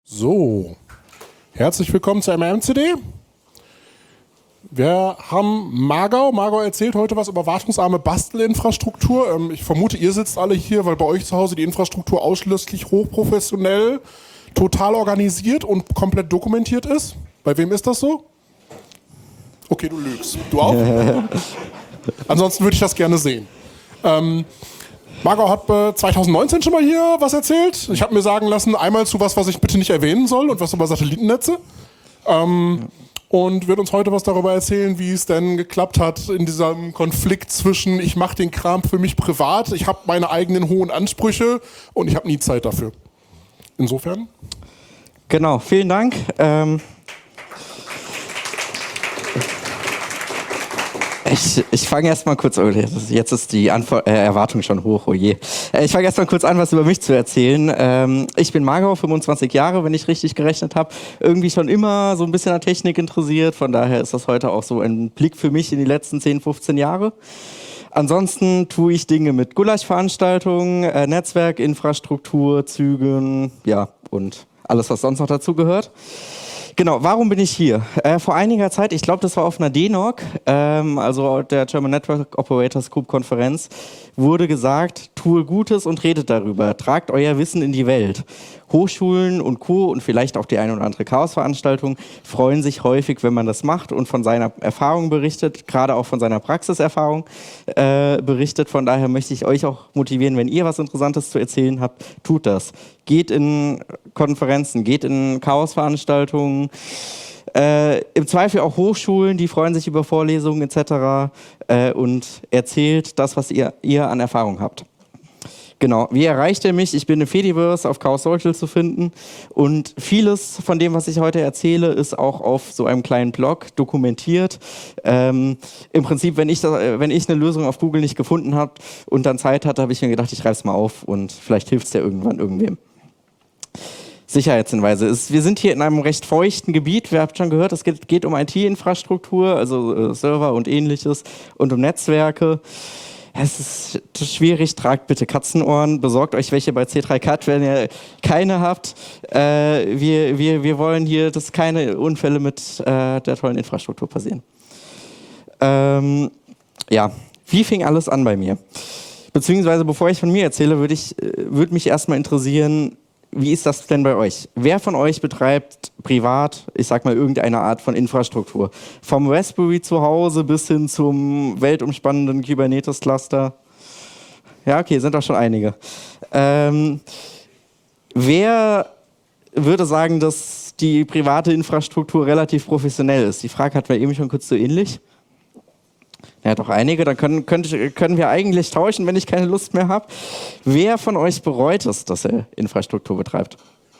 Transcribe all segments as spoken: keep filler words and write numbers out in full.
So, herzlich willkommen zu M M C D. Wir haben Margau. Margau erzählt heute was über wartungsarme Bastelinfrastruktur. Ähm, ich vermute, ihr sitzt alle hier, weil bei euch zu Hause die Infrastruktur ausschließlich hochprofessionell, total organisiert und komplett dokumentiert ist. Bei wem ist das so? Okay, du lügst. Du auch? Ansonsten würde ich das gerne sehen. Ähm, Margau hat äh, zwanzig neunzehn schon mal hier was erzählt. Ich habe mir sagen lassen, einmal zu was, was ich bitte nicht erwähnen soll und was über Satellitennetze. Ähm, und wird uns heute was darüber erzählen, wie es denn geklappt hat in diesem Konflikt zwischen ich mache den Kram für mich privat, ich habe meine eigenen hohen Ansprüche und ich habe nie Zeit dafür. Insofern. Genau, vielen Dank. Ähm Ich, ich fange erstmal kurz, oh, jetzt ist die Antwort, äh, Erwartung schon hoch, oh je. Ich fange erstmal kurz an, was über mich zu erzählen. Ähm, ich bin Margau, fünfundzwanzig Jahre, wenn ich richtig gerechnet habe. Irgendwie schon immer so ein bisschen an Technik interessiert, von daher ist das heute auch so ein Blick für mich in die letzten zehn, fünfzehn Jahre. Ansonsten tue ich Dinge mit Gulasch-Veranstaltungen, äh, Netzwerk, Infrastruktur, Zügen, ja, und alles, was sonst noch dazu gehört. Genau, warum bin ich hier? Äh, vor einiger Zeit, ich glaube, das war auf einer D N O G, ähm, also der German Network Operators Group Konferenz, wurde gesagt, tue Gutes und redet darüber, tragt euer Wissen in die Welt. Hochschulen und Co. und vielleicht auch die eine oder andere Chaosveranstaltung freuen sich häufig, wenn man das macht und von seiner Erfahrung berichtet, gerade auch von seiner Praxiserfahrung äh, berichtet. Von daher möchte ich euch auch motivieren, wenn ihr was Interessantes zu erzählen habt, tut das. Geht in Konferenzen, geht in Chaosveranstaltungen, äh, im Zweifel auch Hochschulen, die freuen sich über Vorlesungen et cetera äh, und erzählt das, was ihr, ihr an Erfahrung habt. Genau, wie erreicht ihr mich? Ich bin im Fediverse auf Chaos Social zu finden und vieles von dem, was ich heute erzähle, ist auch auf so einem kleinen Blog dokumentiert. Ähm, Im Prinzip, wenn ich, da, wenn ich eine Lösung auf Google nicht gefunden habe und dann Zeit hatte, habe ich mir gedacht, ich schreibe es mal auf und vielleicht hilft es ja irgendwann irgendwem. Sicherheitshinweise. Es, wir sind hier in einem recht feuchten Gebiet. Wir haben schon gehört, es geht, geht um I T-Infrastruktur, also äh, Server und ähnliches und um Netzwerke. Es ist schwierig, tragt bitte Katzenohren, besorgt euch welche bei C drei Cat, wenn ihr keine habt. Äh, wir, wir, wir wollen hier, dass keine Unfälle mit äh, der tollen Infrastruktur passieren. Ähm, ja, wie fing alles an bei mir? Beziehungsweise, bevor ich von mir erzähle, würde ich, würde mich erstmal interessieren, wie ist das denn bei euch? Wer von euch betreibt privat, ich sag mal, irgendeine Art von Infrastruktur? Vom Raspberry zu Hause bis hin zum weltumspannenden Kubernetes-Cluster? Ja, okay, sind doch schon einige. Ähm, wer würde sagen, dass die private Infrastruktur relativ professionell ist? Die Frage hatten wir eben schon kurz so ähnlich. Ja, doch einige, dann können, können, können wir eigentlich tauschen, wenn ich keine Lust mehr habe. Wer von euch bereut es, dass er Infrastruktur betreibt?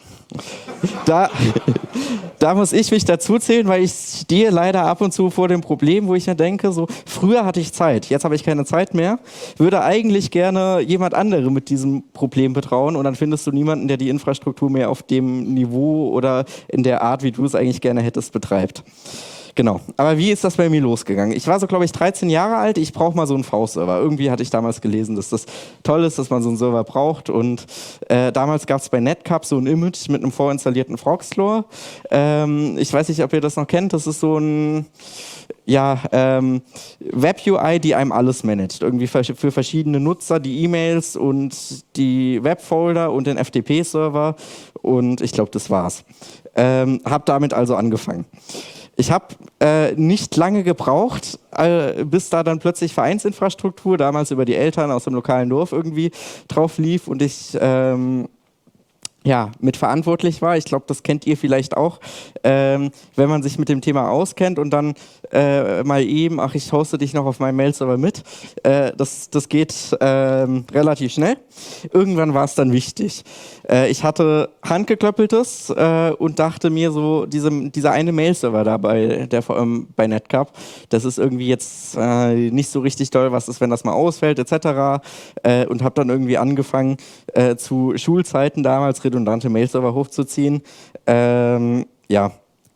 Da, da muss ich mich dazu zählen, weil ich stehe leider ab und zu vor dem Problem, wo ich mir denke, so, früher hatte ich Zeit, jetzt habe ich keine Zeit mehr, würde eigentlich gerne jemand anderem mit diesem Problem betrauen und dann findest du niemanden, der die Infrastruktur mehr auf dem Niveau oder in der Art, wie du es eigentlich gerne hättest, betreibt. Genau, aber wie ist das bei mir losgegangen? Ich war so, glaube ich, dreizehn Jahre alt, ich brauche mal so einen V-Server. Irgendwie hatte ich damals gelesen, dass das toll ist, dass man so einen Server braucht und äh, damals gab es bei Netcup so ein Image mit einem vorinstallierten Frogslaw. Ähm, ich weiß nicht, ob ihr das noch kennt, das ist so ein ja, ähm, Web-U I, die einem alles managt. Irgendwie für, für verschiedene Nutzer, die E-Mails und die Webfolder und den F T P-Server und ich glaube, das war's. Ähm, hab damit also angefangen. Ich habe äh, nicht lange gebraucht, äh, bis da dann plötzlich Vereinsinfrastruktur, damals über die Eltern aus dem lokalen Dorf irgendwie drauf lief und ich ähm, ja, mitverantwortlich war. Ich glaube, das kennt ihr vielleicht auch, ähm, wenn man sich mit dem Thema auskennt und dann äh, mal eben, ach, ich hoste dich noch auf meinem Mail-Server mit. Äh, das, das geht ähm, relativ schnell. Irgendwann war es dann wichtig. Äh, ich hatte handgeklöppeltes äh, und dachte mir so, diese, dieser eine Mail-Server da bei, der, ähm, bei Netcup, das ist irgendwie jetzt äh, nicht so richtig toll, was ist, wenn das mal ausfällt, et cetera. Äh, und habe dann irgendwie angefangen, äh, zu Schulzeiten damals redundante Mail-Server hochzuziehen. Ähm, ja,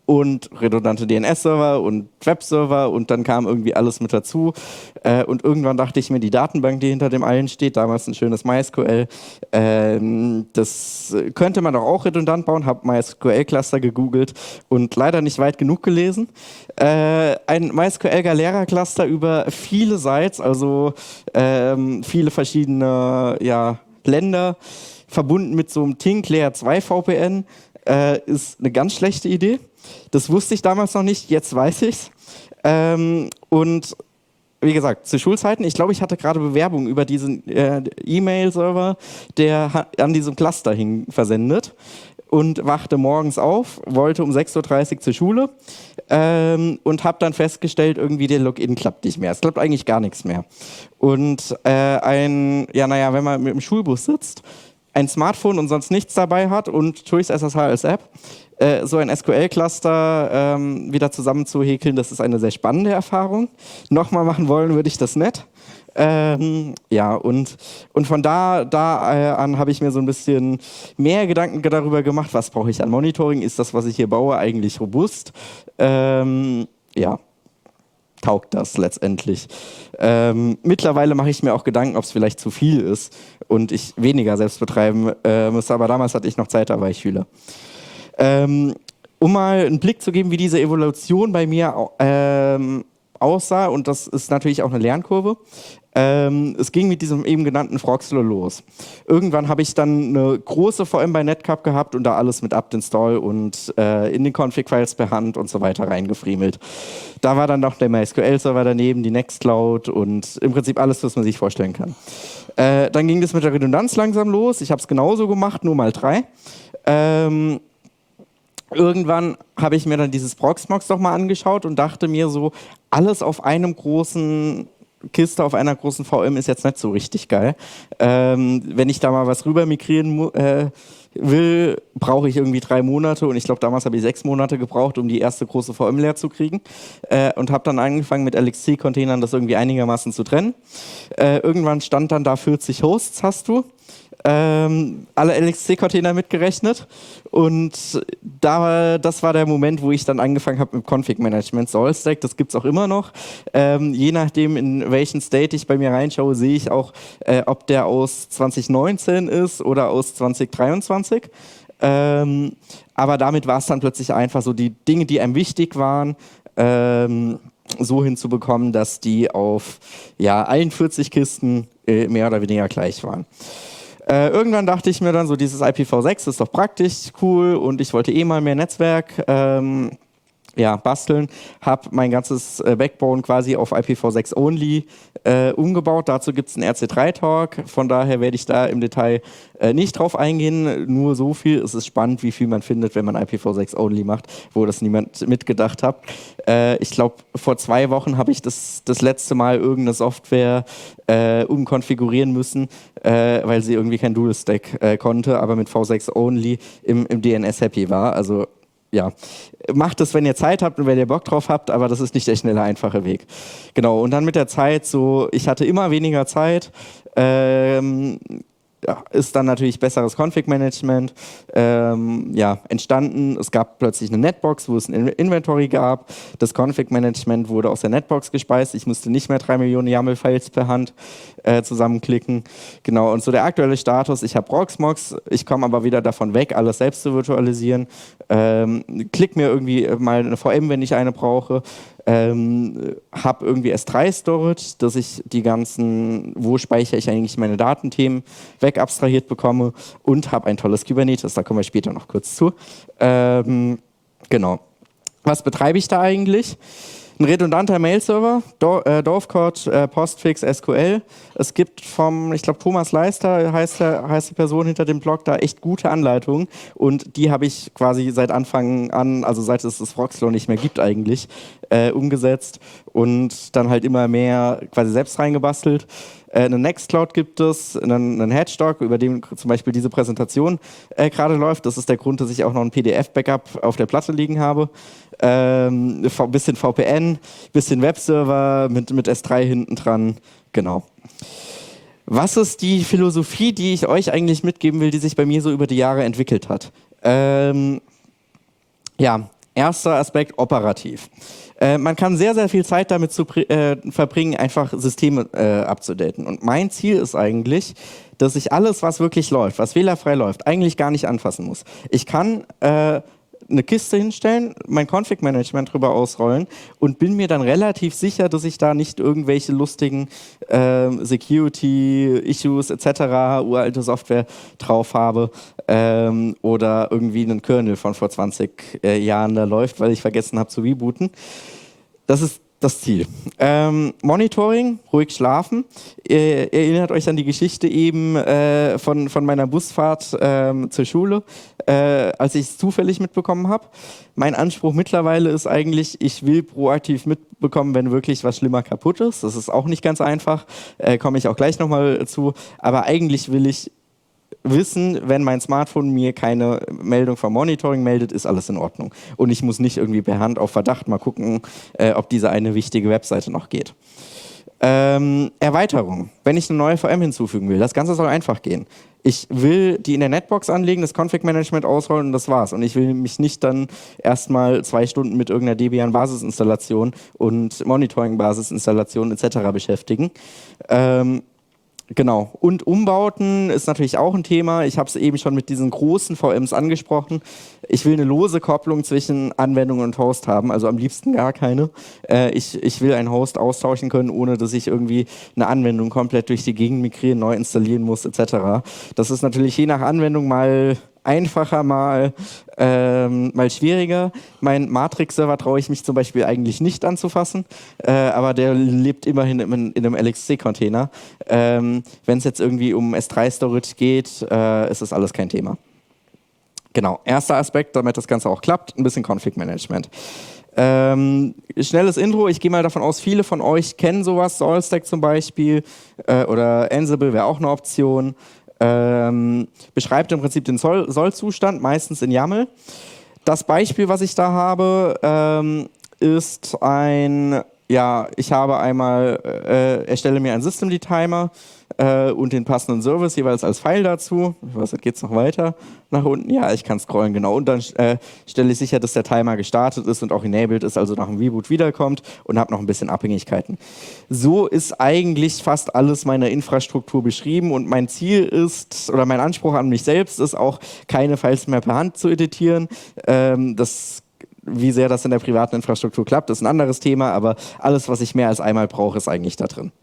und redundante D N S-Server und Webserver und dann kam irgendwie alles mit dazu. Äh, und irgendwann dachte ich mir, die Datenbank, die hinter dem allen steht, damals ein schönes MySQL, ähm, das könnte man doch auch redundant bauen, habe MySQL-Cluster gegoogelt und leider nicht weit genug gelesen. Äh, ein MySQL-Galera-Cluster über viele Sites, also ähm, viele verschiedene ja, Länder, verbunden mit so einem Tink Layer zwei V P N, äh, ist eine ganz schlechte Idee. Das wusste ich damals noch nicht, jetzt weiß ich's. Ähm, und wie gesagt, zu Schulzeiten, ich glaube, ich hatte gerade Bewerbungen über diesen äh, E-Mail-Server, der an diesem Cluster hing, versendet und wachte morgens auf, wollte um sechs Uhr dreißig zur Schule ähm, und habe dann festgestellt, irgendwie der Login klappt nicht mehr. Es klappt eigentlich gar nichts mehr. Und äh, ein, ja naja, wenn man mit dem Schulbus sitzt, ein Smartphone und sonst nichts dabei hat und TUI's S S H als App, äh, so ein S Q L-Cluster ähm, wieder zusammenzuhäkeln, das ist eine sehr spannende Erfahrung. Nochmal machen wollen würde ich das nicht. Ähm, ja, und, und von da, da äh, an habe ich mir so ein bisschen mehr Gedanken darüber gemacht, was brauche ich an Monitoring, ist das, was ich hier baue, eigentlich robust? Ähm, ja. Taugt das letztendlich. Ähm, mittlerweile mache ich mir auch Gedanken, ob es vielleicht zu viel ist und ich weniger selbst betreiben äh, müsste, aber damals hatte ich noch Zeit, da war ich Schüler. Ähm, um mal einen Blick zu geben, wie diese Evolution bei mir ähm, aussah, und das ist natürlich auch eine Lernkurve. Ähm, es ging mit diesem eben genannten Froxlo los. Irgendwann habe ich dann eine große V M bei Netcup gehabt und da alles mit apt-install und äh, in den Config-Files per Hand und so weiter reingefriemelt. Da war dann noch der MySQL-Server daneben, die Nextcloud und im Prinzip alles, was man sich vorstellen kann. Äh, dann ging das mit der Redundanz langsam los. Ich habe es genauso gemacht, nur mal drei. Ähm, Irgendwann habe ich mir dann dieses Proxmox doch mal angeschaut und dachte mir so, alles auf einem großen Kiste, auf einer großen V M ist jetzt nicht so richtig geil. Ähm, wenn ich da mal was rüber migrieren äh, will, brauche ich irgendwie drei Monate und ich glaube, damals habe ich sechs Monate gebraucht, um die erste große V M leer zu kriegen äh, und habe dann angefangen mit L X C-Containern das irgendwie einigermaßen zu trennen. Äh, irgendwann stand dann da vierzig Hosts hast du. Ähm, alle L X C-Container mitgerechnet und da, das war der Moment, wo ich dann angefangen habe mit Config-Management. Solstack, das gibt es auch immer noch. Ähm, je nachdem, in welchen State ich bei mir reinschaue, sehe ich auch, äh, ob der aus zwanzig neunzehn ist oder aus zwanzig dreiundzwanzig. Ähm, aber damit war es dann plötzlich einfach so, die Dinge, die einem wichtig waren, ähm, so hinzubekommen, dass die auf ja, allen vierzig Kisten äh, mehr oder weniger gleich waren. Äh, irgendwann dachte ich mir dann so, dieses I P v sechs ist doch praktisch, cool und ich wollte eh mal mehr Netzwerk ähm, ja, basteln, habe mein ganzes äh, Backbone quasi auf I P v sechs only äh, umgebaut. Dazu gibt es einen R C drei Talk, von daher werde ich da im Detail äh, nicht drauf eingehen, nur so viel. Es ist spannend, wie viel man findet, wenn man I P v sechs only macht, wo das niemand mitgedacht hat. Äh, ich glaube, vor zwei Wochen habe ich das, das letzte Mal irgendeine Software äh, umkonfigurieren müssen, äh, weil sie irgendwie kein Dual-Stack äh, konnte, aber mit v sechs only im, im D N S happy war. Also ja, macht es, wenn ihr Zeit habt und wenn ihr Bock drauf habt, aber das ist nicht der schnelle, einfache Weg. Genau, und dann mit der Zeit so, ich hatte immer weniger Zeit, ähm, ja, ist dann natürlich besseres Config-Management ähm, ja, entstanden. Es gab plötzlich eine Netbox, wo es ein Inventory gab. Das Config-Management wurde aus der Netbox gespeist. Ich musste nicht mehr drei Millionen YAML-Files per Hand äh, zusammenklicken. Genau, und so der aktuelle Status, ich habe Proxmox, ich komme aber wieder davon weg, alles selbst zu virtualisieren. Ähm, klick mir irgendwie mal eine V M, wenn ich eine brauche. Ähm, habe irgendwie S drei Storage, dass ich die ganzen, wo speichere ich eigentlich meine Datenthemen, wegabstrahiert bekomme und habe ein tolles Kubernetes, da kommen wir später noch kurz zu. Ähm, genau. Was betreibe ich da eigentlich? Ein redundanter Mail-Server, Do äh, Dovecot, äh, Postfix, S Q L. Es gibt vom, ich glaube, Thomas Leister heißt, der, heißt die Person hinter dem Blog, da echt gute Anleitungen. Und die habe ich quasi seit Anfang an, also seit es das Froxlo nicht mehr gibt eigentlich, äh, umgesetzt und dann halt immer mehr quasi selbst reingebastelt. Äh, eine Nextcloud gibt es, einen, einen Hedgehog, über den zum Beispiel diese Präsentation äh, gerade läuft. Das ist der Grund, dass ich auch noch ein P D F-Backup auf der Platte liegen habe. Ähm, ein bisschen V P N, bisschen Webserver mit, mit S drei hinten dran. Genau. Was ist die Philosophie, die ich euch eigentlich mitgeben will, die sich bei mir so über die Jahre entwickelt hat? Ähm, ja, Erster Aspekt, operativ. Äh, man kann sehr, sehr viel Zeit damit zu, äh, verbringen, einfach Systeme äh, abzudaten. Und mein Ziel ist eigentlich, dass ich alles, was wirklich läuft, was fehlerfrei läuft, eigentlich gar nicht anfassen muss. Ich kann äh, eine Kiste hinstellen, mein Config-Management drüber ausrollen und bin mir dann relativ sicher, dass ich da nicht irgendwelche lustigen äh, Security-Issues et cetera, uralte Software drauf habe ähm, oder irgendwie einen Kernel von vor zwanzig äh, Jahren da läuft, weil ich vergessen habe zu rebooten. Das ist das Ziel. Ähm, Monitoring, ruhig schlafen. Ihr erinnert euch an die Geschichte eben äh, von, von meiner Busfahrt ähm, zur Schule, äh, als ich es zufällig mitbekommen habe. Mein Anspruch mittlerweile ist eigentlich, ich will proaktiv mitbekommen, wenn wirklich was schlimmer kaputt ist. Das ist auch nicht ganz einfach, äh, komme ich auch gleich nochmal zu. Aber eigentlich will ich wissen, wenn mein Smartphone mir keine Meldung vom Monitoring meldet, ist alles in Ordnung. Und ich muss nicht irgendwie per Hand auf Verdacht mal gucken, äh, ob diese eine wichtige Webseite noch geht. Ähm, Erweiterung. Wenn ich eine neue V M hinzufügen will, das Ganze soll einfach gehen. Ich will die in der Netbox anlegen, das Config-Management ausrollen und das war's. Und ich will mich nicht dann erstmal zwei Stunden mit irgendeiner Debian-Basisinstallation und Monitoring-Basisinstallation et cetera beschäftigen. Ähm, Genau. Und Umbauten ist natürlich auch ein Thema. Ich habe es eben schon mit diesen großen V Ms angesprochen. Ich will eine lose Kopplung zwischen Anwendung und Host haben, also am liebsten gar keine. Äh, ich, ich will einen Host austauschen können, ohne dass ich irgendwie eine Anwendung komplett durch die Gegend migrieren, neu installieren muss, et cetera. Das ist natürlich je nach Anwendung mal einfacher, mal, ähm, mal schwieriger. Mein Matrix-Server traue ich mich zum Beispiel eigentlich nicht anzufassen, äh, aber der lebt immerhin in, in einem L X C-Container. Ähm, Wenn es jetzt irgendwie um S drei Storage geht, äh, ist das alles kein Thema. Genau, erster Aspekt, damit das Ganze auch klappt, ein bisschen Config-Management. Ähm, schnelles Intro, ich gehe mal davon aus, viele von euch kennen sowas, SaltStack zum Beispiel äh, oder Ansible wäre auch eine Option. Ähm, beschreibt im Prinzip den Soll- Soll-Zustand, meistens in YAML. Das Beispiel, was ich da habe, ähm, ist ein, ja, ich habe einmal, äh, erstelle mir einen Systemd-Timer äh, und den passenden Service jeweils als File dazu. Ich weiß nicht, geht es noch weiter nach unten? Ja, ich kann scrollen, genau. Und dann äh, stelle ich sicher, dass der Timer gestartet ist und auch enabled ist, also nach dem Reboot wiederkommt und habe noch ein bisschen Abhängigkeiten. So ist eigentlich fast alles meiner Infrastruktur beschrieben und mein Ziel ist, oder mein Anspruch an mich selbst ist auch, keine Files mehr per Hand zu editieren. Ähm, das Wie sehr das in der privaten Infrastruktur klappt, ist ein anderes Thema, aber alles, was ich mehr als einmal brauche, ist eigentlich da drin.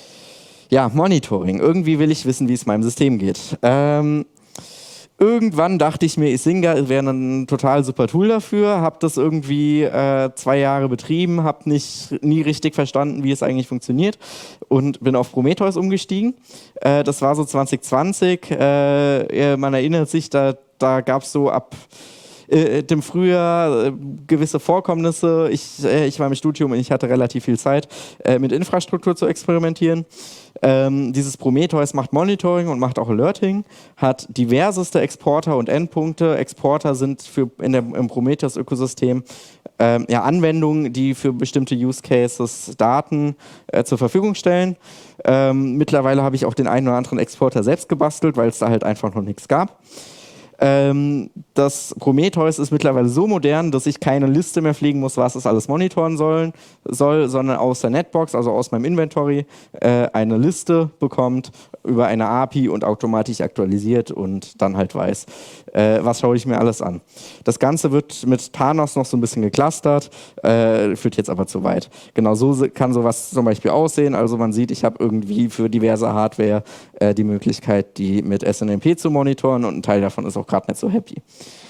Ja, Monitoring. Irgendwie will ich wissen, wie es meinem System geht. Ähm, irgendwann dachte ich mir, Isinga wäre ein total super Tool dafür, habe das irgendwie äh, zwei Jahre betrieben, habe nicht nie richtig verstanden, wie es eigentlich funktioniert und bin auf Prometheus umgestiegen. Äh, das war so zwanzig zwanzig. Äh, man erinnert sich, da, da gab es so ab Äh, dem Frühjahr äh, gewisse Vorkommnisse. Ich, äh, ich war im Studium und ich hatte relativ viel Zeit, äh, mit Infrastruktur zu experimentieren. Ähm, dieses Prometheus macht Monitoring und macht auch Alerting, hat diverseste Exporter und Endpunkte. Exporter sind für in der, im Prometheus-Ökosystem ähm, ja, Anwendungen, die für bestimmte Use Cases Daten äh, zur Verfügung stellen. Ähm, mittlerweile habe ich auch den einen oder anderen Exporter selbst gebastelt, weil es da halt einfach noch nichts gab. Ähm, das Prometheus ist mittlerweile so modern, dass ich keine Liste mehr pflegen muss, was es alles monitoren sollen, soll, sondern aus der Netbox, also aus meinem Inventory, äh, eine Liste bekommt über eine A P I und automatisch aktualisiert und dann halt weiß, äh, was schaue ich mir alles an. Das Ganze wird mit Thanos noch so ein bisschen geclustert, äh, führt jetzt aber zu weit. Genau so kann sowas zum Beispiel aussehen. Also man sieht, ich habe irgendwie für diverse Hardware äh, die Möglichkeit, die mit S N M P zu monitoren und ein Teil davon ist auch gerade nicht so happy.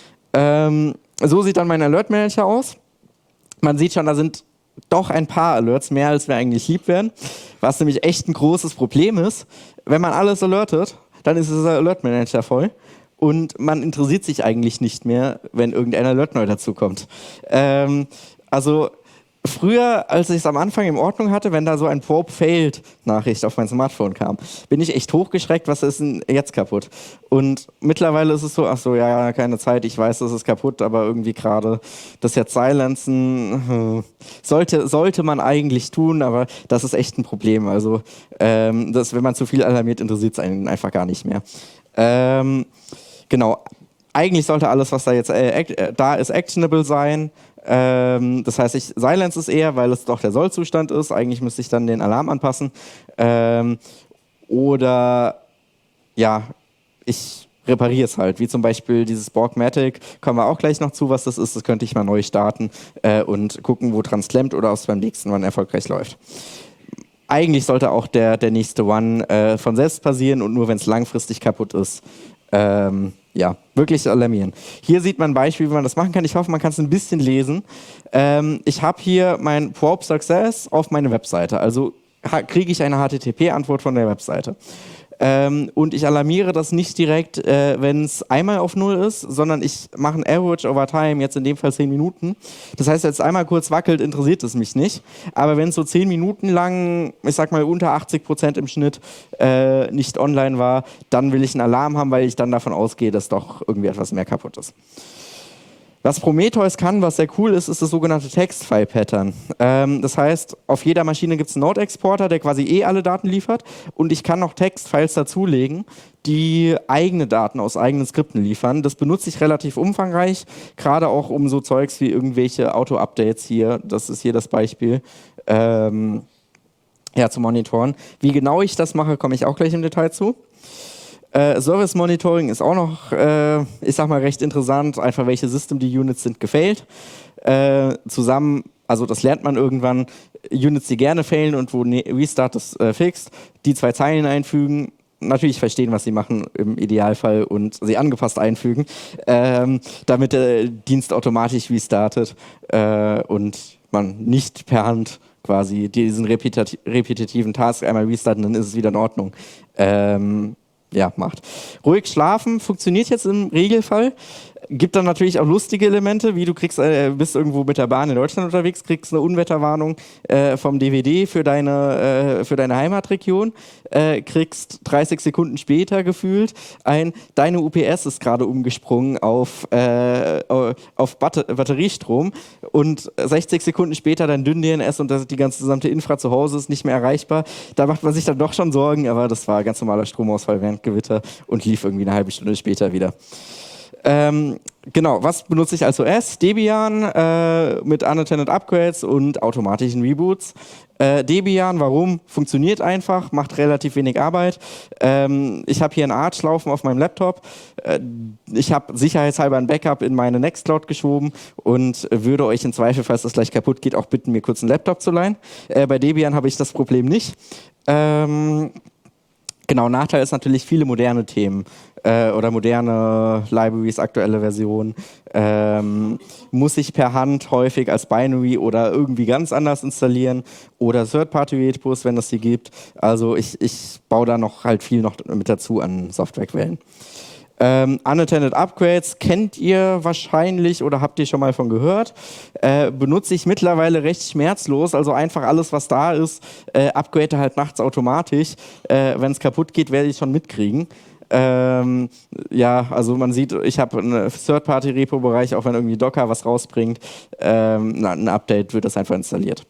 Ähm, so sieht dann mein Alert Manager aus. Man sieht schon, da sind doch ein paar Alerts, mehr als wir eigentlich lieb wären, was nämlich echt ein großes Problem ist. Wenn man alles alertet, dann ist dieser Alert Manager voll und man interessiert sich eigentlich nicht mehr, wenn irgendein Alert neu dazukommt. Ähm, also früher, als ich es am Anfang in Ordnung hatte, wenn da so ein Probe Failed Nachricht auf mein Smartphone kam, bin ich echt hochgeschreckt, was ist denn jetzt kaputt? Und mittlerweile ist es so, ach so, ja, keine Zeit, ich weiß, das ist kaputt, aber irgendwie gerade das jetzt silenzen, sollte, sollte man eigentlich tun, aber das ist echt ein Problem. Also, ähm, das, wenn man zu viel alarmiert, interessiert es einen einfach gar nicht mehr. Ähm, genau. Eigentlich sollte alles, was da jetzt äh, act, äh, da ist, actionable sein. Ähm, das heißt, ich silence es eher, weil es doch der Sollzustand ist. Eigentlich müsste ich dann den Alarm anpassen. Ähm, oder ja, ich repariere es halt, wie zum Beispiel dieses Borgmatic, kommen wir auch gleich noch zu, was das ist, das könnte ich mal neu starten äh, und gucken, wo dran klemmt oder ob es beim nächsten One erfolgreich läuft. Eigentlich sollte auch der, der nächste One äh, von selbst passieren und nur wenn es langfristig kaputt ist, ähm, ja, wirklich alarmieren. Hier sieht man ein Beispiel, wie man das machen kann. Ich hoffe, man kann es ein bisschen lesen. Ähm, ich habe hier mein Probe Success auf meine Webseite, also kriege ich eine H T T P-Antwort von der Webseite. Ähm, und ich alarmiere das nicht direkt, äh, wenn es einmal auf Null ist, sondern ich mache ein Average over Time, jetzt in dem Fall zehn Minuten. Das heißt, wenn es einmal kurz wackelt, interessiert es mich nicht. Aber wenn es so zehn Minuten lang, ich sag mal unter achtzig Prozent im Schnitt, äh, nicht online war, dann will ich einen Alarm haben, weil ich dann davon ausgehe, dass doch irgendwie etwas mehr kaputt ist. Was Prometheus kann, was sehr cool ist, ist das sogenannte Text-File-Pattern. Ähm, das heißt, auf jeder Maschine gibt es einen Node-Exporter, der quasi eh alle Daten liefert und ich kann noch Text-Files dazulegen, die eigene Daten aus eigenen Skripten liefern. Das benutze ich relativ umfangreich, gerade auch um so Zeugs wie irgendwelche Auto-Updates hier, das ist hier das Beispiel, ähm, ja, zu monitoren. Wie genau ich das mache, komme ich auch gleich im Detail zu. Äh, Service Monitoring ist auch noch, äh, ich sag mal, recht interessant. Einfach welche System-D-Units sind gefailt. Äh, zusammen, also das lernt man irgendwann, Units, die gerne failen und wo ne Restart das äh, fixt, die zwei Zeilen einfügen. Natürlich verstehen, was sie machen im Idealfall und sie angepasst einfügen, ähm, damit der Dienst automatisch restartet äh, und man nicht per Hand quasi diesen repetiti repetitiven Task einmal restarten, dann ist es wieder in Ordnung. Ähm, ja, macht. Ruhig schlafen funktioniert jetzt im Regelfall. Gibt dann natürlich auch lustige Elemente, wie du kriegst, äh, bist irgendwo mit der Bahn in Deutschland unterwegs, kriegst eine Unwetterwarnung äh, vom D W D für deine, äh, für deine Heimatregion, äh, kriegst dreißig Sekunden später gefühlt ein, deine U P S ist gerade umgesprungen auf, äh, auf Batter Batteriestrom und sechzig Sekunden später dein Dünn-D N S und das, die ganze gesamte Infra zu Hause ist nicht mehr erreichbar. Da macht man sich dann doch schon Sorgen, aber das war ganz normaler Stromausfall während Gewitter und lief irgendwie eine halbe Stunde später wieder. Ähm, genau, was benutze ich als O S? Debian äh, mit Unattended Upgrades und automatischen Reboots. Äh, Debian, warum? Funktioniert einfach, macht relativ wenig Arbeit. Ähm, ich habe hier einen Arch laufen auf meinem Laptop. Äh, ich habe sicherheitshalber ein Backup in meine Nextcloud geschoben und würde euch im Zweifel, falls das gleich kaputt geht, auch bitten, mir kurz einen Laptop zu leihen. Äh, bei Debian habe ich das Problem nicht. Ähm, Genau, Nachteil ist natürlich viele moderne Themen äh, oder moderne Libraries, aktuelle Versionen. Ähm, muss ich per Hand häufig als Binary oder irgendwie ganz anders installieren oder Third-Party-Repos, wenn es sie gibt. Also ich, ich baue da noch halt viel noch mit dazu an Softwarequellen. Ähm, Unattended Upgrades kennt ihr wahrscheinlich oder habt ihr schon mal von gehört. Äh, benutze ich mittlerweile recht schmerzlos, also einfach alles, was da ist, äh, upgrade halt nachts automatisch. Äh, Wenn es kaputt geht, werde ich schon mitkriegen. Ähm, ja, also man sieht, ich habe einen Third-Party-Repo-Bereich, auch wenn irgendwie Docker was rausbringt, ähm, na, ein Update wird das einfach installiert.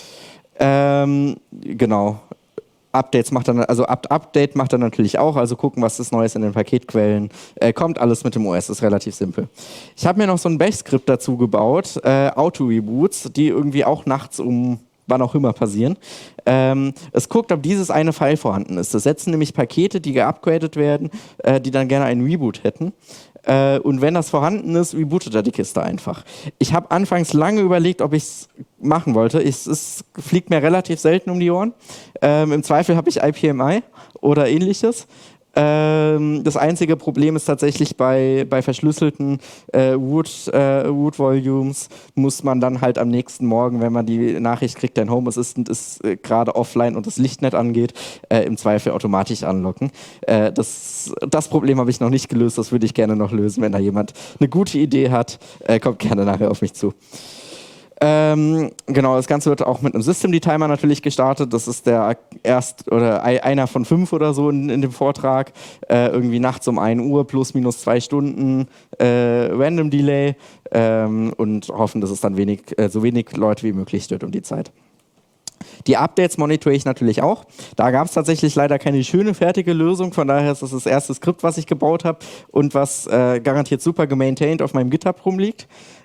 Ähm, genau. Updates macht dann, also Up Update macht er natürlich auch, also gucken, was ist Neues in den Paketquellen. Äh, kommt alles mit dem O S, ist relativ simpel. Ich habe mir noch so ein Bash-Skript dazu gebaut, äh, Auto-Reboots, die irgendwie auch nachts um wann auch immer passieren. Ähm, es guckt, ob dieses eine File vorhanden ist. Das setzen nämlich Pakete, die geupgradet werden, äh, die dann gerne einen Reboot hätten. Äh, und wenn das vorhanden ist, rebootet er die Kiste einfach. Ich habe anfangs lange überlegt, ob ich es machen wollte. Ich, es fliegt mir relativ selten um die Ohren. Ähm, Im Zweifel habe ich I P M I oder ähnliches. Ähm, das einzige Problem ist tatsächlich bei, bei verschlüsselten äh, Root, äh, Root Volumes muss man dann halt am nächsten Morgen, wenn man die Nachricht kriegt, dein Home Assistant ist äh, gerade offline und das Licht nicht angeht, äh, im Zweifel automatisch anlocken. Äh, das, das Problem habe ich noch nicht gelöst, das würde ich gerne noch lösen. Wenn da jemand eine gute Idee hat, äh, kommt gerne nachher auf mich zu. Ähm, genau, das Ganze wird auch mit einem Systemd-Timer natürlich gestartet. Das ist der erst oder einer von fünf oder so in, in dem Vortrag. Äh, irgendwie nachts um ein Uhr plus minus zwei Stunden äh, Random Delay ähm, und hoffen, dass es dann wenig, äh, so wenig Leute wie möglich stört um die Zeit. Die Updates monitore ich natürlich auch. Da gab es tatsächlich leider keine schöne, fertige Lösung. Von daher ist das das erste Skript, was ich gebaut habe und was äh, garantiert super gemaintained auf meinem GitHub rumliegt.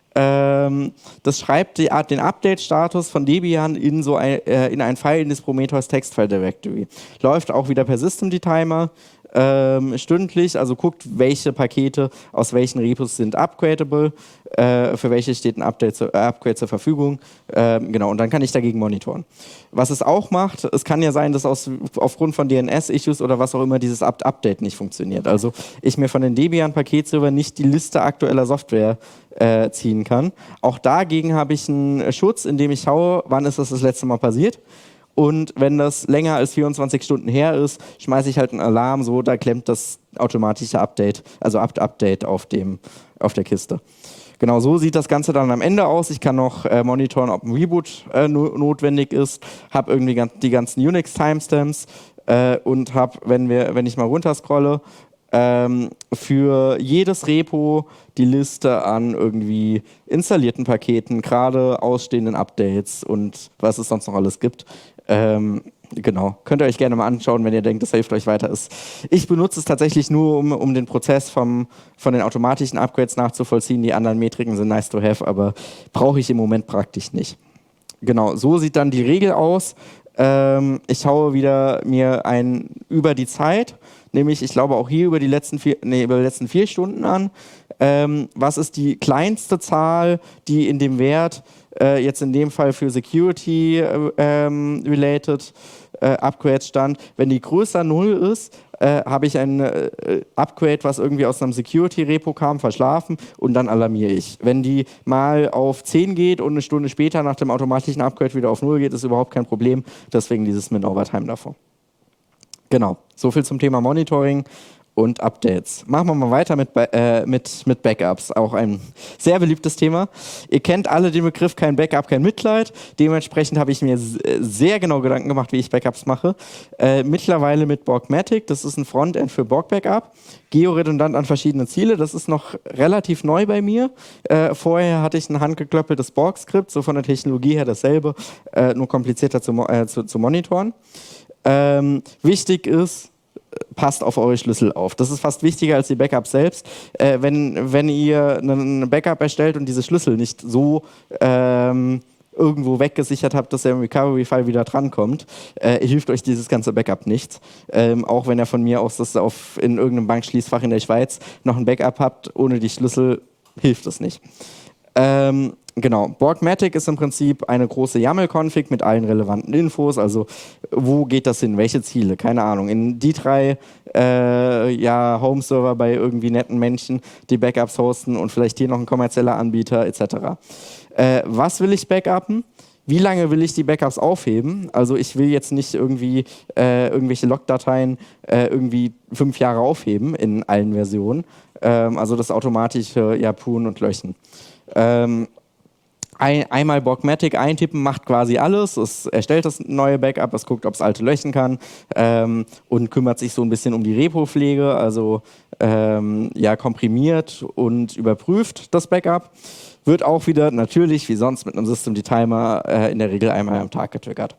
Ähm, das schreibt die, den Update-Status von Debian in, so ein, äh, in ein File in das Prometheus Textfile Directory. Läuft auch wieder per Systemd-Timer. Ähm, stündlich, also guckt, welche Pakete aus welchen Repos sind upgradable, äh, für welche steht ein Update zu, äh, Upgrade zur Verfügung, ähm, genau, und dann kann ich dagegen monitoren. Was es auch macht, es kann ja sein, dass aus, aufgrund von D N S-Issues oder was auch immer dieses Up Update nicht funktioniert. Also ich mir von den Debian-Paketserver nicht die Liste aktueller Software äh, ziehen kann. Auch dagegen habe ich einen Schutz, indem ich schaue, wann ist das das letzte Mal passiert. Und wenn das länger als vierundzwanzig Stunden her ist, schmeiße ich halt einen Alarm, so, da klemmt das automatische Update, also Update auf, dem, auf der Kiste. Genau, so sieht das Ganze dann am Ende aus. Ich kann noch äh, monitoren, ob ein Reboot äh, no notwendig ist, habe irgendwie ganz, die ganzen Unix-Timestamps äh, und habe, wenn, wir, wenn ich mal runterscrolle, ähm, für jedes Repo die Liste an irgendwie installierten Paketen, gerade ausstehenden Updates und was es sonst noch alles gibt. Ähm, genau, könnt ihr euch gerne mal anschauen, wenn ihr denkt, das hilft euch weiter. Ist. Ich benutze es tatsächlich nur, um, um den Prozess vom, von den automatischen Upgrades nachzuvollziehen. Die anderen Metriken sind nice to have, aber brauche ich im Moment praktisch nicht. Genau, so sieht dann die Regel aus. Ähm, ich schaue wieder mir ein über die Zeit, nämlich ich glaube auch hier über die letzten vier, nee, über die letzten vier Stunden an. Ähm, was ist die kleinste Zahl, die in dem Wert äh, jetzt in dem Fall für Security äh, ähm, related äh, Upgrades stand? Wenn die größer null ist, äh, habe ich ein äh, Upgrade, was irgendwie aus einem Security-Repo kam, verschlafen und dann alarmiere ich. Wenn die mal auf zehn geht und eine Stunde später nach dem automatischen Upgrade wieder auf null geht, ist überhaupt kein Problem. Deswegen dieses Min-Overtime davor. Genau, soviel zum Thema Monitoring und Updates. Machen wir mal weiter mit, äh, mit, mit Backups, auch ein sehr beliebtes Thema. Ihr kennt alle den Begriff kein Backup, kein Mitleid. Dementsprechend habe ich mir sehr genau Gedanken gemacht, wie ich Backups mache. Äh, mittlerweile mit Borgmatic, das ist ein Frontend für Borg-Backup. Georedundant an verschiedene Ziele, das ist noch relativ neu bei mir. Äh, vorher hatte ich ein handgeklöppeltes Borg-Skript, so von der Technologie her dasselbe, äh, nur komplizierter zu, äh, zu, zu monitoren. Ähm, wichtig ist, passt auf eure Schlüssel auf. Das ist fast wichtiger als die Backups selbst. Äh, wenn, wenn ihr einen Backup erstellt und diese Schlüssel nicht so ähm, irgendwo weggesichert habt, dass er im Recovery-File wieder drankommt, äh, hilft euch dieses ganze Backup nichts. Ähm, auch wenn ihr von mir aus das auf, in irgendeinem Bankschließfach in der Schweiz noch ein Backup habt, ohne die Schlüssel hilft es nicht. Ähm, Genau, Borgmatic ist im Prinzip eine große YAML-Config mit allen relevanten Infos, also wo geht das hin, welche Ziele, keine Ahnung. In die drei äh, ja, Home-Server bei irgendwie netten Menschen, die Backups hosten und vielleicht hier noch ein kommerzieller Anbieter et cetera. Äh, was will ich backuppen? Wie lange will ich die Backups aufheben? Also ich will jetzt nicht irgendwie äh, irgendwelche Logdateien äh, irgendwie fünf Jahre aufheben in allen Versionen, ähm, also das automatische ja, Poolen und Löschen. Ähm, Ein, einmal Borgmatic eintippen macht quasi alles. Es erstellt das neue Backup, es guckt, ob es alte löschen kann ähm, und kümmert sich so ein bisschen um die Repo-Pflege, also ähm, ja, komprimiert und überprüft das Backup. Wird auch wieder natürlich, wie sonst, mit einem Systemd-Timer äh, in der Regel einmal am Tag getriggert.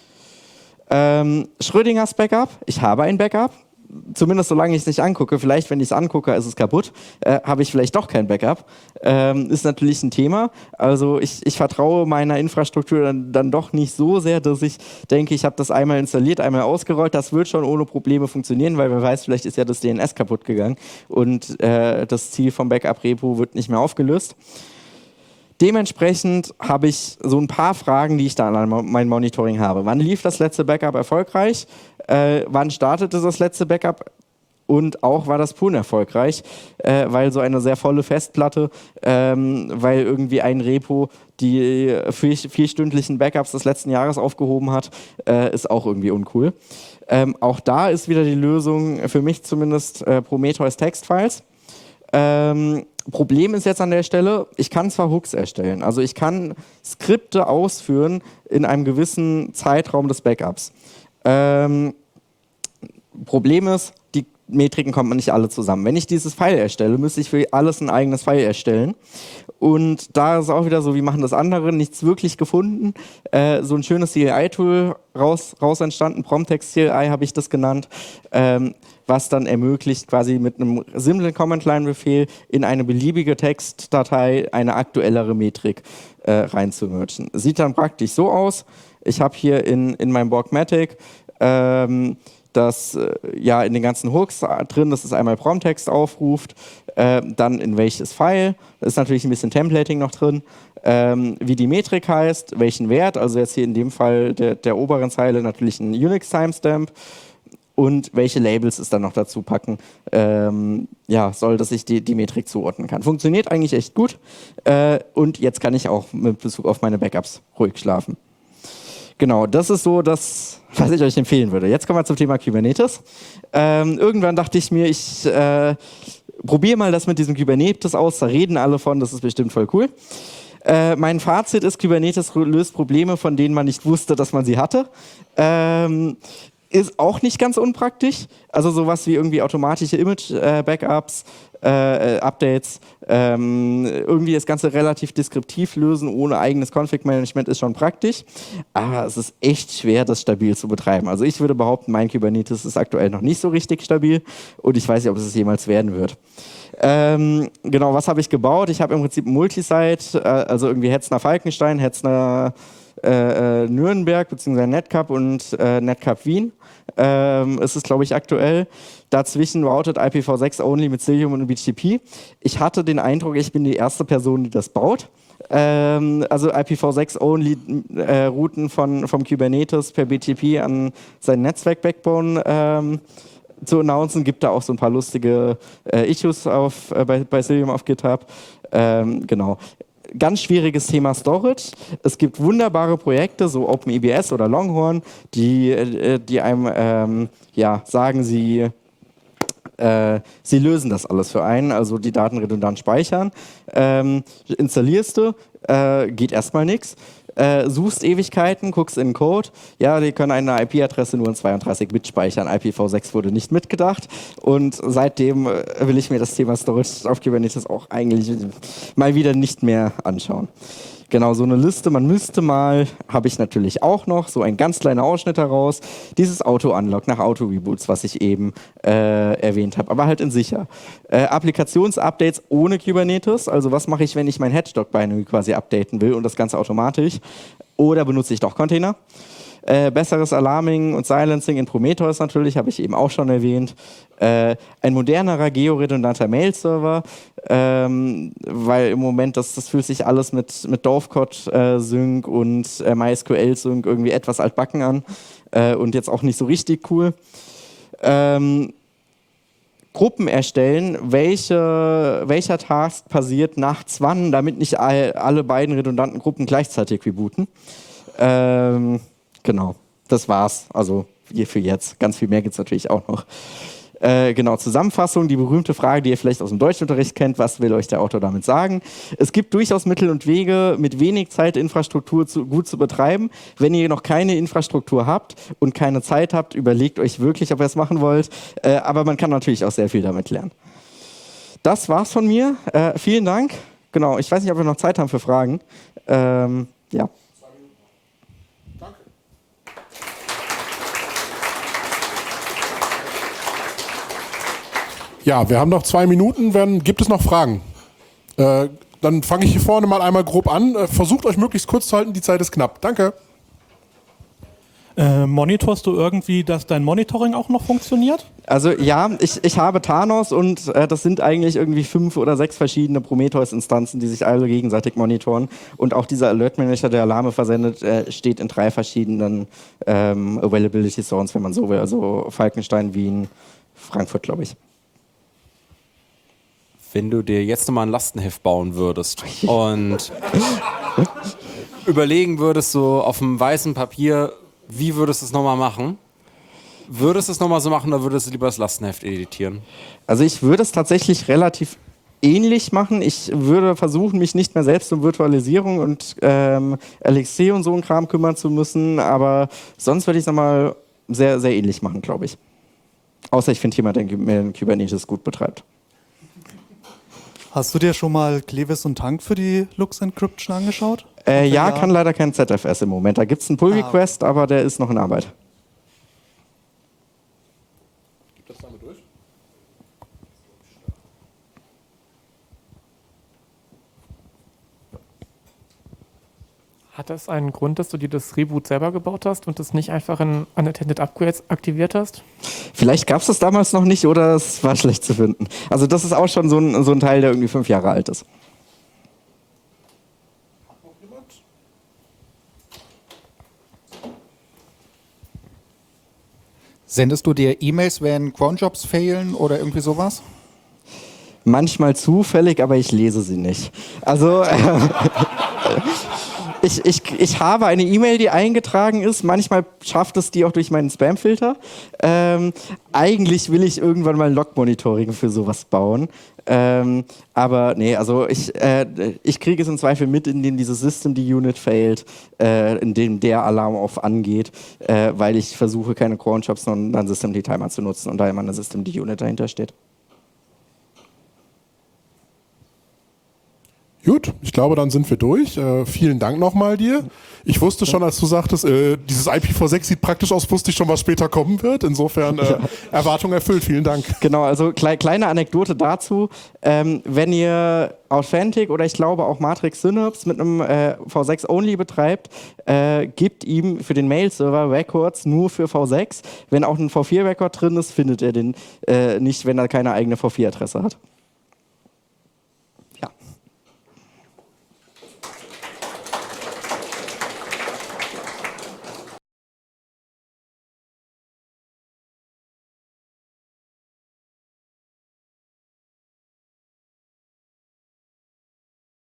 Ähm, Schrödingers Backup. Ich habe ein Backup. Zumindest solange ich es nicht angucke, vielleicht wenn ich es angucke, ist es kaputt, äh, habe ich vielleicht doch kein Backup. Ähm, ist natürlich ein Thema. Also ich, ich vertraue meiner Infrastruktur dann, dann doch nicht so sehr, dass ich denke, ich habe das einmal installiert, einmal ausgerollt, das wird schon ohne Probleme funktionieren, weil wer weiß, vielleicht ist ja das D N S kaputt gegangen und äh, das Ziel vom Backup-Repo wird nicht mehr aufgelöst. Dementsprechend habe ich so ein paar Fragen, die ich da an mein Monitoring habe. Wann lief das letzte Backup erfolgreich? Äh, wann startete das letzte Backup? Und auch war das Poolen erfolgreich, äh, weil so eine sehr volle Festplatte, ähm, weil irgendwie ein Repo die vier, vierstündlichen Backups des letzten Jahres aufgehoben hat, äh, ist auch irgendwie uncool. Ähm, auch da ist wieder die Lösung, für mich zumindest, äh, Prometheus Textfiles. Ähm, Problem ist jetzt an der Stelle, ich kann zwar Hooks erstellen, also ich kann Skripte ausführen in einem gewissen Zeitraum des Backups. Ähm, Problem ist, die Metriken kommt man nicht alle zusammen. Wenn ich dieses File erstelle, müsste ich für alles ein eigenes File erstellen. Und da ist auch wieder so, wie machen das andere, nichts wirklich gefunden. Äh, so ein schönes C L I-Tool raus, raus entstanden, Promtext-C L I habe ich das genannt, ähm, was dann ermöglicht, quasi mit einem simplen Command-Line-Befehl in eine beliebige Textdatei eine aktuellere Metrik äh, reinzumergen. Sieht dann praktisch so aus. Ich habe hier in, in meinem Borgmatic ähm, das äh, ja in den ganzen Hooks drin, dass es einmal Promtext aufruft, äh, dann in welches File, da ist natürlich ein bisschen Templating noch drin, ähm, wie die Metrik heißt, welchen Wert, also jetzt hier in dem Fall der, der oberen Zeile natürlich ein Unix-Timestamp und welche Labels es dann noch dazu packen, ähm, ja, soll, dass ich die, die Metrik zuordnen kann. Funktioniert eigentlich echt gut äh, und jetzt kann ich auch mit Bezug auf meine Backups ruhig schlafen. Genau, das ist so das, was ich euch empfehlen würde. Jetzt kommen wir zum Thema Kubernetes. Ähm, irgendwann dachte ich mir, ich äh, probiere mal das mit diesem Kubernetes aus, da reden alle von, das ist bestimmt voll cool. Äh, mein Fazit ist, Kubernetes löst Probleme, von denen man nicht wusste, dass man sie hatte. Ähm, ist auch nicht ganz unpraktisch. Also sowas wie irgendwie automatische Image-Backups, äh, äh, Updates, ähm, irgendwie das Ganze relativ deskriptiv lösen, ohne eigenes Config-Management ist schon praktisch. Aber es ist echt schwer, das stabil zu betreiben. Also ich würde behaupten, mein Kubernetes ist aktuell noch nicht so richtig stabil und ich weiß nicht, ob es jemals werden wird. Ähm, genau, was habe ich gebaut? Ich habe im Prinzip ein Multisite, äh, also irgendwie Hetzner Falkenstein, Hetzner äh, Nürnberg bzw. Netcup und äh, Netcup Wien. Ähm, es ist, glaube ich, aktuell. Dazwischen routet I P v six only mit Cilium und B G P. Ich hatte den Eindruck, ich bin die erste Person, die das baut. Ähm, also I P v six only äh, Routen von, vom Kubernetes per B G P an sein Netzwerk-Backbone ähm, zu announcen. Gibt da auch so ein paar lustige äh, Issues auf, äh, bei, bei Cilium auf GitHub. Ähm, genau. Ganz schwieriges Thema Storage. Es gibt wunderbare Projekte, so OpenEBS oder Longhorn, die, äh, die einem ähm, ja, sagen, sie, äh, sie lösen das alles für einen, also die Daten redundant speichern. Ähm, installierst du, äh, geht erstmal nichts. Äh, suchst Ewigkeiten, guckst in den Code, ja, die können eine I P-Adresse nur in zweiunddreißig Bit speichern. I P v six wurde nicht mitgedacht und seitdem äh, will ich mir das Thema Storage auf Kubernetes auch eigentlich mal wieder nicht mehr anschauen. Genau, so eine Liste, man müsste mal, habe ich natürlich auch noch, so ein ganz kleiner Ausschnitt daraus, dieses Auto-Unlock nach Auto-Reboots, was ich eben äh, erwähnt habe, aber halt in sicher. Äh, Applikationsupdates ohne Kubernetes, also was mache ich, wenn ich mein Hedgehog-Binary quasi updaten will und das Ganze automatisch, oder benutze ich doch Container? Äh, besseres Alarming und Silencing in Prometheus natürlich, habe ich eben auch schon erwähnt. Äh, ein modernerer georedundanter Mail-Server, ähm, weil im Moment, das, das fühlt sich alles mit, mit Dovecot-Sync äh, und äh, MySQL-Sync irgendwie etwas altbacken an äh, und jetzt auch nicht so richtig cool. Ähm, Gruppen erstellen, welche, welcher Task passiert nachts wann, damit nicht all, alle beiden redundanten Gruppen gleichzeitig rebooten. Ähm, Genau, das war's. Also hier für jetzt. Ganz viel mehr gibt es natürlich auch noch. Äh, genau, Zusammenfassung, die berühmte Frage, die ihr vielleicht aus dem Deutschunterricht kennt, was will euch der Autor damit sagen? Es gibt durchaus Mittel und Wege, mit wenig Zeit Infrastruktur zu, gut zu betreiben. Wenn ihr noch keine Infrastruktur habt und keine Zeit habt, überlegt euch wirklich, ob ihr es machen wollt. Äh, aber man kann natürlich auch sehr viel damit lernen. Das war's von mir. Äh, vielen Dank. Genau, ich weiß nicht, ob wir noch Zeit haben für Fragen. Ähm, ja. Ja, wir haben noch zwei Minuten. Wenn, gibt es noch Fragen? Äh, dann fange ich hier vorne mal einmal grob an. Äh, versucht euch möglichst kurz zu halten, die Zeit ist knapp. Danke. Äh, monitorst du irgendwie, dass dein Monitoring auch noch funktioniert? Also ja, ich, ich habe Thanos und äh, das sind eigentlich irgendwie fünf oder sechs verschiedene Prometheus-Instanzen, die sich alle gegenseitig monitoren. Und auch dieser Alert-Manager, der Alarme versendet, äh, steht in drei verschiedenen ähm, Availability Zones, wenn man so will. Also Falkenstein, Wien, Frankfurt, glaube ich. Wenn du dir jetzt nochmal ein Lastenheft bauen würdest und überlegen würdest, so auf dem weißen Papier, wie würdest du es nochmal machen? Würdest du es nochmal so machen oder würdest du lieber das Lastenheft editieren? Also ich würde es tatsächlich relativ ähnlich machen. Ich würde versuchen, mich nicht mehr selbst um Virtualisierung und ähm, L X C und so einen Kram kümmern zu müssen, aber sonst würde ich es nochmal sehr, sehr ähnlich machen, glaube ich. Außer ich finde jemand, der den Kubernetes gut betreibt. Hast du dir schon mal Clevis und Tank für die Lux Encryption angeschaut? Äh, ja, ja, kann leider kein Z F S im Moment. Da gibt es einen Pull-Request, ah, okay. aber der ist noch in Arbeit. Gibt das damit durch? Hat das einen Grund, dass du dir das Reboot selber gebaut hast und das nicht einfach in Unattended Upgrades aktiviert hast? Vielleicht gab es das damals noch nicht oder es war schlecht zu finden. Also das ist auch schon so ein, so ein Teil, der irgendwie fünf Jahre alt ist. Hat noch jemand? Sendest du dir E-Mails, wenn Cronjobs failen oder irgendwie sowas? Manchmal zufällig, aber ich lese sie nicht. Also äh, ich, ich, ich habe eine E-Mail, die eingetragen ist. Manchmal schafft es die auch durch meinen Spam-Filter. Ähm, eigentlich will ich irgendwann mal ein Log-Monitoring für sowas bauen. Ähm, aber nee, also ich, äh, ich kriege es im Zweifel mit, in dem dieses System, die Unit failt, äh, in dem der Alarm auf angeht, äh, weil ich versuche, keine Cron-Jobs, sondern System die Timer zu nutzen und da immer eine System die Unit dahinter steht. Gut, ich glaube, dann sind wir durch. Äh, vielen Dank nochmal dir. Ich wusste schon, als du sagtest, äh, dieses I P v sechs sieht praktisch aus, wusste ich schon, was später kommen wird. Insofern äh, ja. Erwartung erfüllt. Vielen Dank. Genau, also klei kleine Anekdote dazu. Ähm, wenn ihr Authentic oder ich glaube auch Matrix Synapse mit einem äh, V sechs Only betreibt, äh, gibt ihm für den Mail-Server Records nur für V sechs. Wenn auch ein V vier Record drin ist, findet er den äh, nicht, wenn er keine eigene V vier Adresse hat.